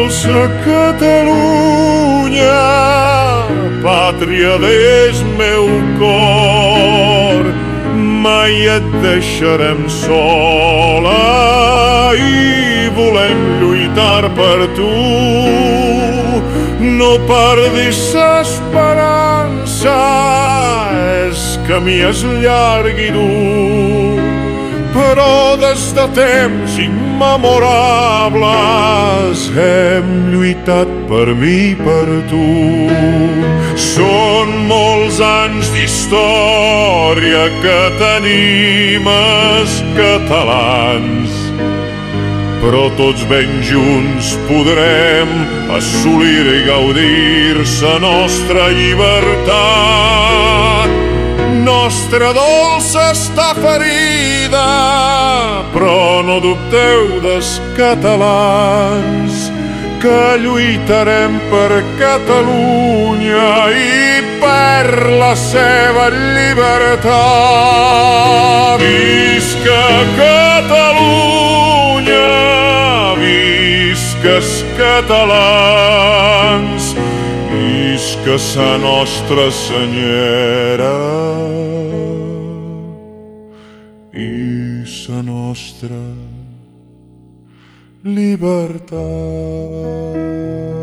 dolça Catalunya, pàtria d'és meu cor, mai et deixarem sola i volem lluitar per tu. No perdis l'esperança, és camí és llarg i dur, però des de temps immemorables hem lluitat per mi i per tu. Són molts anys d'història que tenim els catalans, però tots ben junts podrem assolir i gaudir la nostra llibertat. Nostra dolça està ferida, però no dubteu dels catalans, que lluitarem per Catalunya i per la seva llibertat. Visca Catalunya, visca els catalans, visca sa Nostra Senyera i sa nostra llibertat.